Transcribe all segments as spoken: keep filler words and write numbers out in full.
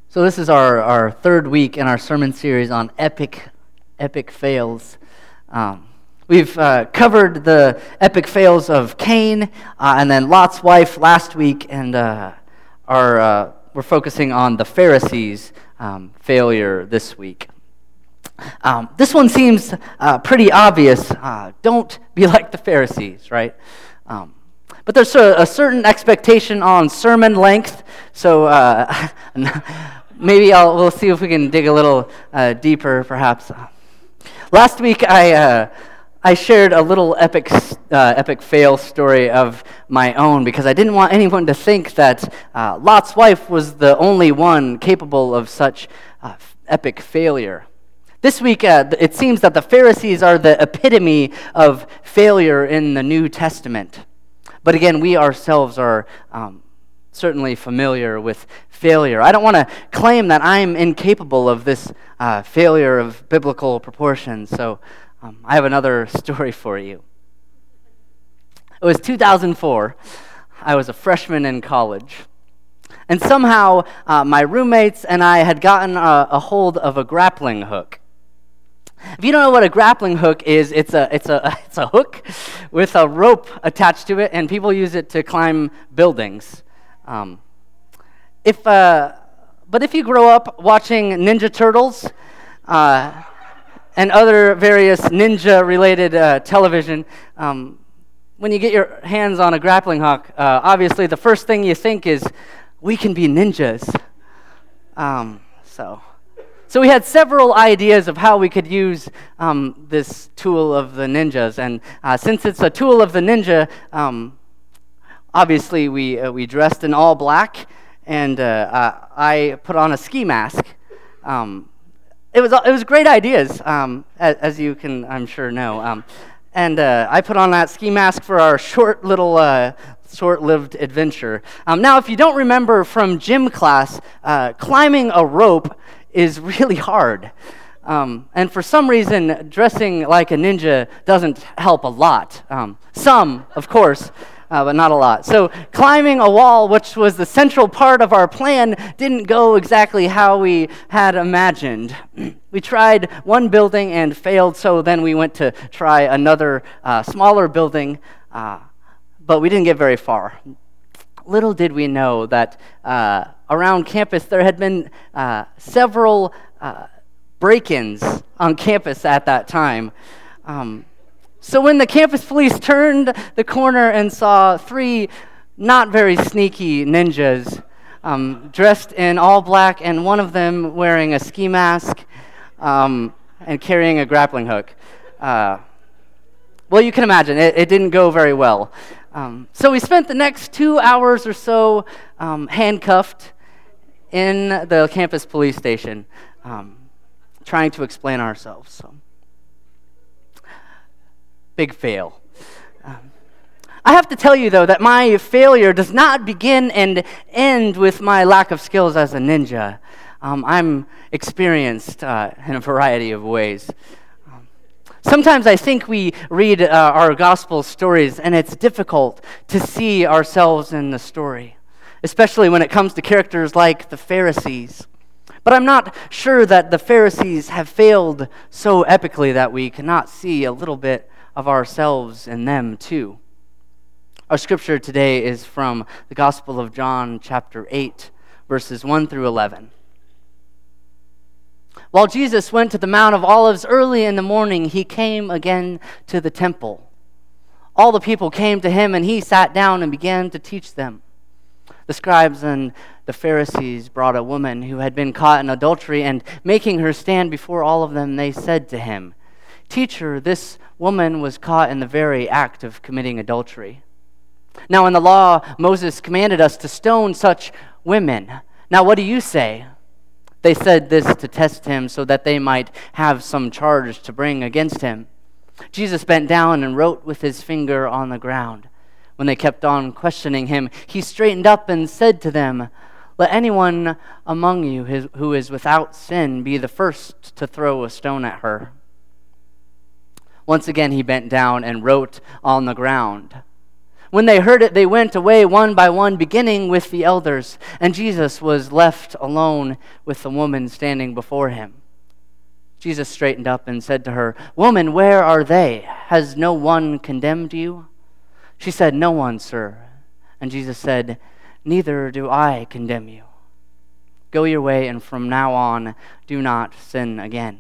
So this is our, our third week in our sermon series on epic, epic fails. Um, we've uh, covered the epic fails of Cain uh, and then Lot's wife last week, and uh, our, uh, we're focusing on the Pharisees' um, failure this week. Um, this one seems uh, pretty obvious. Uh, don't be like the Pharisees, right? Um, but there's a, a certain expectation on sermon length, so uh, maybe I'll, we'll see if we can dig a little uh, deeper, perhaps. Last week, I uh, I shared a little epic uh, epic fail story of my own because I didn't want anyone to think that uh, Lot's wife was the only one capable of such uh, epic failure. This week, uh, it seems that the Pharisees are the epitome of failure in the New Testament. But again, we ourselves are um, certainly familiar with failure. I don't want to claim that I'm incapable of this uh, failure of biblical proportions, so um, I have another story for you. It was two thousand four. I was a freshman in college. And somehow, uh, my roommates and I had gotten a, a hold of a grappling hook. If you don't know what a grappling hook is, it's a it's a it's a hook with a rope attached to it, and people use it to climb buildings. Um, if uh, but if you grow up watching Ninja Turtles uh, and other various ninja-related uh, television, um, when you get your hands on a grappling hook, uh, obviously the first thing you think is, "We can be ninjas." Um, so. So we had several ideas of how we could use um, this tool of the ninjas, and uh, since it's a tool of the ninja, um, obviously we uh, we dressed in all black, and uh, uh, I put on a ski mask. Um, it was it was great ideas, um, as, as you can I'm sure know, um, and uh, I put on that ski mask for our short little. Uh, short-lived adventure. Um, now, if you don't remember from gym class, uh, climbing a rope is really hard. Um, and for some reason, dressing like a ninja doesn't help a lot. Um, some, of course, uh, but not a lot. So climbing a wall, which was the central part of our plan, didn't go exactly how we had imagined. We tried one building and failed, so then we went to try another uh, smaller building, uh, but we didn't get very far. Little did we know that uh, around campus there had been uh, several uh, break-ins on campus at that time. Um, so when the campus police turned the corner and saw three not very sneaky ninjas um, dressed in all black, and one of them wearing a ski mask um, and carrying a grappling hook, uh, well, you can imagine, it, it didn't go very well. Um, so we spent the next two hours or so um, handcuffed in the campus police station, um, trying to explain ourselves. So, big fail. Um, I have to tell you, though, that my failure does not begin and end with my lack of skills as a ninja. Um, I'm experienced uh, in a variety of ways. Sometimes I think we read uh, our gospel stories and it's difficult to see ourselves in the story, especially when it comes to characters like the Pharisees. But I'm not sure that the Pharisees have failed so epically that we cannot see a little bit of ourselves in them too. Our scripture today is from the Gospel of John, chapter eight, verses one through eleven. While Jesus went to the Mount of Olives early in the morning, he came again to the temple. All the people came to him, and he sat down and began to teach them. The scribes and the Pharisees brought a woman who had been caught in adultery, and making her stand before all of them, they said to him, "Teacher, this woman was caught in the very act of committing adultery. Now in the law, Moses commanded us to stone such women. Now what do you say?" They said this to test him so that they might have some charge to bring against him. Jesus bent down and wrote with his finger on the ground. When they kept on questioning him, he straightened up and said to them, "Let anyone among you who is without sin be the first to throw a stone at her." Once again he bent down and wrote on the ground. When they heard it, they went away one by one, beginning with the elders, and Jesus was left alone with the woman standing before him. Jesus straightened up and said to her, "Woman, where are they? Has no one condemned you?" She said, "No one, sir." And Jesus said, "Neither do I condemn you. Go your way, and from now on, do not sin again."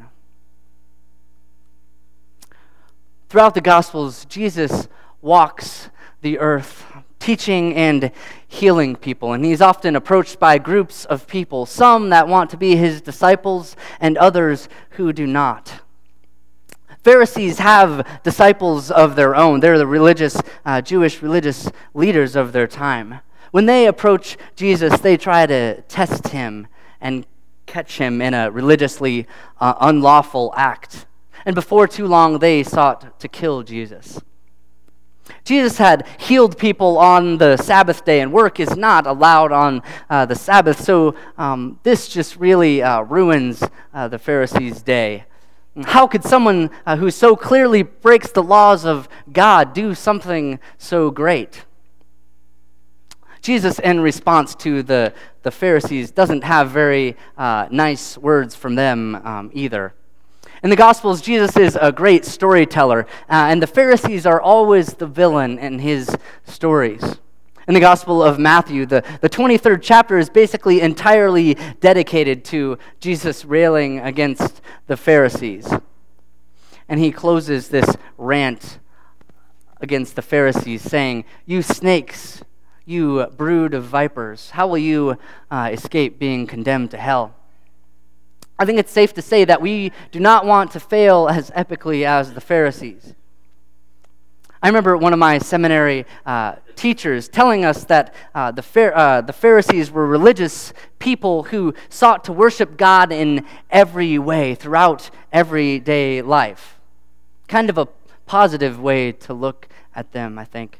Throughout the Gospels, Jesus walks the earth, teaching and healing people. And he's often approached by groups of people, some that want to be his disciples and others who do not. Pharisees have disciples of their own. They're the religious, uh, Jewish religious leaders of their time. When they approach Jesus, they try to test him and catch him in a religiously uh, unlawful act. And before too long, they sought to kill Jesus. Jesus had healed people on the Sabbath day, and work is not allowed on uh, the Sabbath. So um, this just really uh, ruins uh, the Pharisees' day. How could someone uh, who so clearly breaks the laws of God do something so great? Jesus, in response to the, the Pharisees, doesn't have very uh, nice words from them um, either. In the Gospels, Jesus is a great storyteller, uh, and the Pharisees are always the villain in his stories. In the Gospel of Matthew, the, the twenty-third chapter is basically entirely dedicated to Jesus railing against the Pharisees. And he closes this rant against the Pharisees saying, "You snakes, you brood of vipers, how will you uh, escape being condemned to hell?" I think it's safe to say that we do not want to fail as epically as the Pharisees. I remember one of my seminary uh, teachers telling us that uh, the, Phar- uh, the Pharisees were religious people who sought to worship God in every way, throughout everyday life. Kind of a positive way to look at them, I think.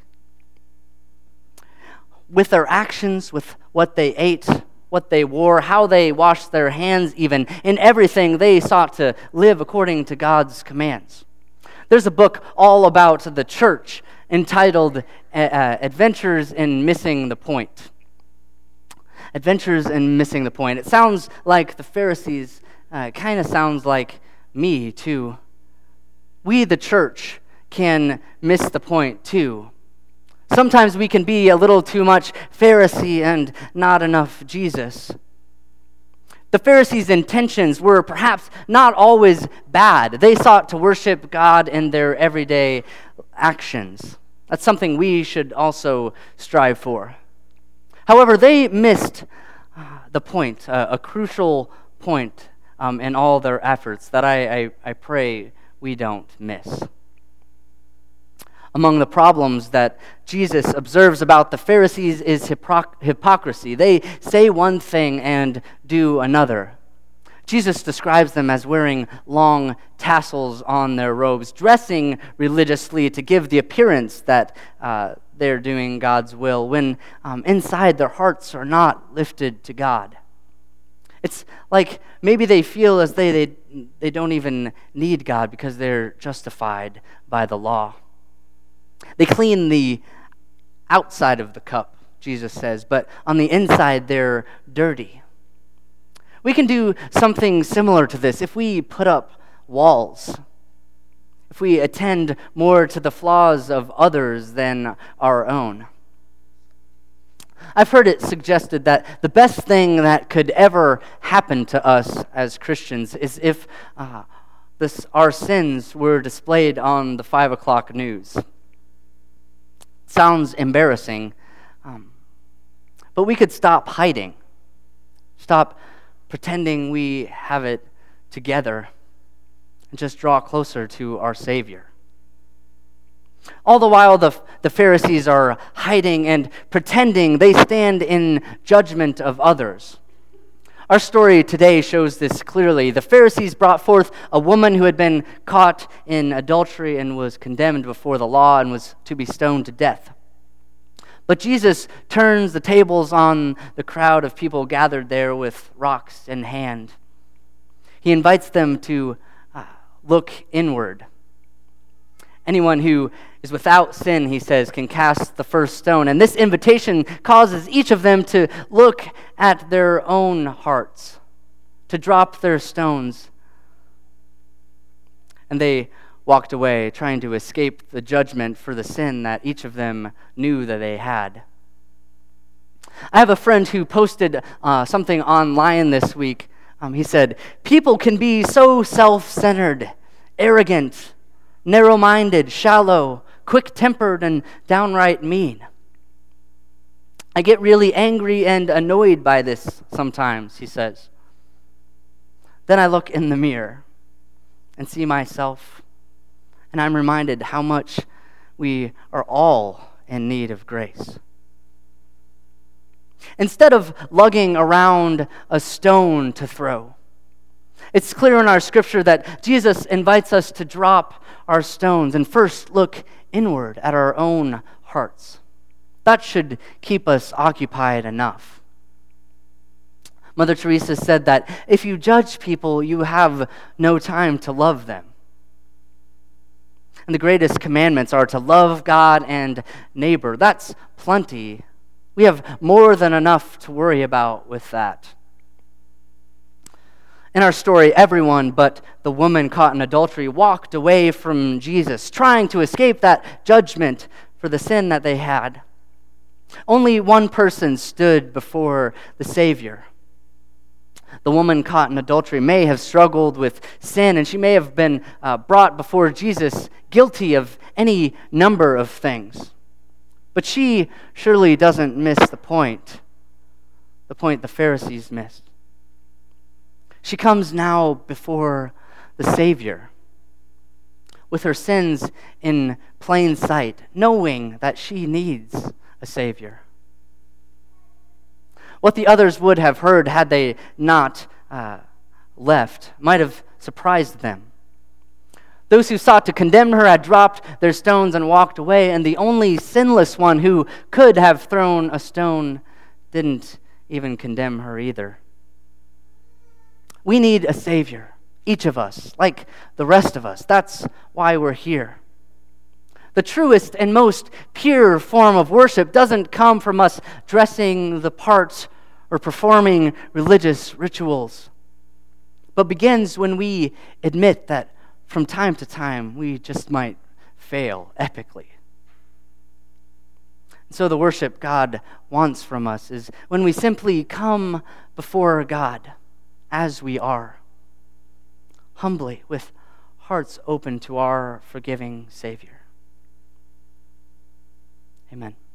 With their actions, with what they ate, what they wore, how they washed their hands even, in everything they sought to live according to God's commands. There's a book all about the church entitled uh, Adventures in Missing the Point. Adventures in Missing the Point. It sounds like the Pharisees. Uh, it kind of sounds like me too. We, the church, can miss the point too. Sometimes we can be a little too much Pharisee and not enough Jesus. The Pharisees' intentions were perhaps not always bad. They sought to worship God in their everyday actions. That's something we should also strive for. However, they missed the point, uh, a crucial point um, in all their efforts that I, I, I pray we don't miss. Among the problems that Jesus observes about the Pharisees is hypocr- hypocrisy. They say one thing and do another. Jesus describes them as wearing long tassels on their robes, dressing religiously to give the appearance that uh, they're doing God's will, when um, inside their hearts are not lifted to God. It's like maybe they feel as they, they, they don't even need God because they're justified by the law. They clean the outside of the cup, Jesus says, but on the inside they're dirty. We can do something similar to this if we put up walls, if we attend more to the flaws of others than our own. I've heard it suggested that the best thing that could ever happen to us as Christians is if uh, this, our sins were displayed on the five o'clock news. Sounds embarrassing, um, but we could stop hiding, stop pretending we have it together, and just draw closer to our Savior. All the while the, the Pharisees are hiding and pretending, they stand in judgment of others. Our story today shows this clearly. The Pharisees brought forth a woman who had been caught in adultery and was condemned before the law and was to be stoned to death. But Jesus turns the tables on the crowd of people gathered there with rocks in hand. He invites them to uh, look inward Anyone who is without sin, he says, can cast the first stone. And this invitation causes each of them to look at their own hearts, to drop their stones. And they walked away, trying to escape the judgment for the sin that each of them knew that they had. I have a friend who posted uh, something online this week. Um, he said, "People can be so self-centered, arrogant, narrow-minded, shallow, quick-tempered, and downright mean. I get really angry and annoyed by this sometimes," he says. "Then I look in the mirror and see myself, and I'm reminded how much we are all in need of grace." Instead of lugging around a stone to throw, it's clear in our scripture that Jesus invites us to drop our stones and first look inward at our own hearts. That should keep us occupied enough. Mother Teresa said that if you judge people, you have no time to love them. And the greatest commandments are to love God and neighbor. That's plenty. We have more than enough to worry about with that. In our story, everyone but the woman caught in adultery walked away from Jesus, trying to escape that judgment for the sin that they had. Only one person stood before the Savior. The woman caught in adultery may have struggled with sin, and she may have been uh, brought before Jesus guilty of any number of things. But she surely doesn't miss the point, the point the Pharisees missed. She comes now before the Savior with her sins in plain sight, knowing that she needs a Savior. What the others would have heard had they not uh, left might have surprised them. Those who sought to condemn her had dropped their stones and walked away, and the only sinless one who could have thrown a stone didn't even condemn her either. We need a Savior, each of us, like the rest of us. That's why we're here. The truest and most pure form of worship doesn't come from us dressing the part or performing religious rituals, but begins when we admit that from time to time we just might fail epically. So the worship God wants from us is when we simply come before God as we are, humbly, with hearts open to our forgiving Savior. Amen.